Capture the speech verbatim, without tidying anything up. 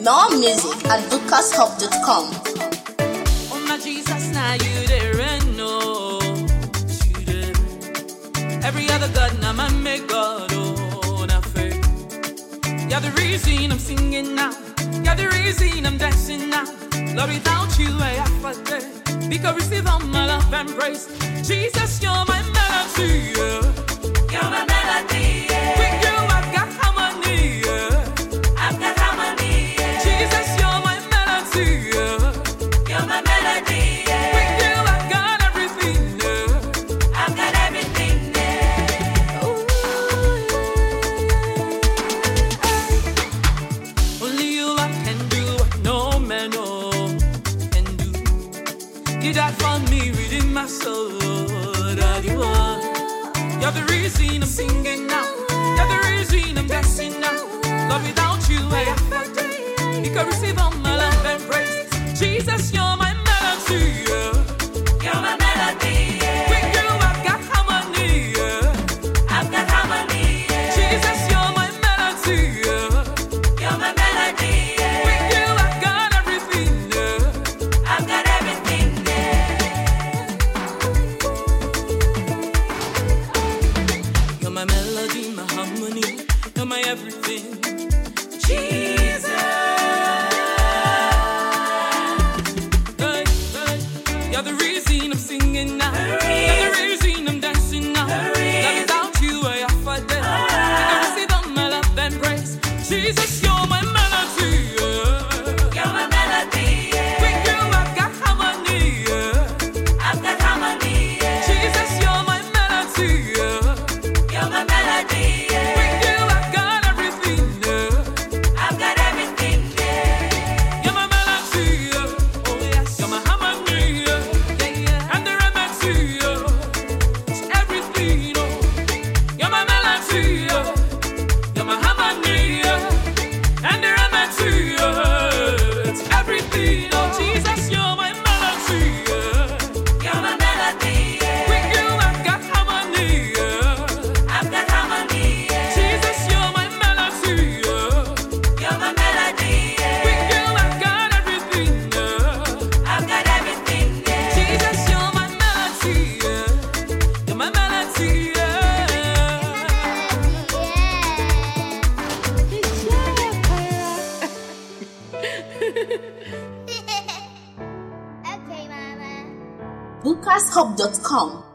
More music at lucas hub dot com. Oh my Jesus, now you there and no, you there. Every other God, now my make God, oh, not fair. You're the reason I'm singing now. You're the reason I'm dancing now. Lord, without you, I have forget. Because receive all my love and praise. Jesus, you're my melody, yeah. You're my melody, yeah. With you, I've got harmony, yeah. I've got harmony, yeah. Jesus, you're my melody, yeah. You're my melody, yeah. With you, I've got everything, yeah. I've got everything, yeah. Ooh, yeah. Only you I can do what no man no can do. You died for me, redeemed my soul, that you are. You're the reason I'm singing now. You're the reason I'm dancing now. Lord, without you, I have forget. You can receive all my love and praise. Jesus, you're my melody, yeah. You're my melody, yeah. With you, I've got harmony, yeah. I've got harmony, yeah. Jesus, you're my melody, yeah. You're my melody, yeah. With you, I've got everything, yeah. I've got everything, yeah. You're my melody, my harmony. You're my everything, Jesus. Hey, hey. You're the reason I'm singing now. You're the reason I'm dancing now. Love without you, I have forget. You can receive all my love and praise. Jesus, you're my melody, yeah. You're my melody, yeah. With you, I've got harmony, yeah. I've got harmony, yeah. Jesus, you're my melody, yeah. You're my melody, yeah. With you, I've got everything, yeah. I've got everything, yeah. You're my melody, yeah. Oh yes. You're my harmony, yeah. Yeah, yeah. And the remedy, yeah. It's everything, oh. You're my melody, yeah. You're my harmony, yeah. And the remedy, yeah. It's everything, oh. Jesus, you're my melody, yeah. You're my melody, yeah. With you, I've got harmony, yeah. I've got harmony, yeah. Jesus, you're my melody, yeah. You're my melody, yeah. With you, I've got everything, yeah. I've got everything, yeah. Jesus, you're my melody, yeah. You're my melody, yeah. lucas hub dot com.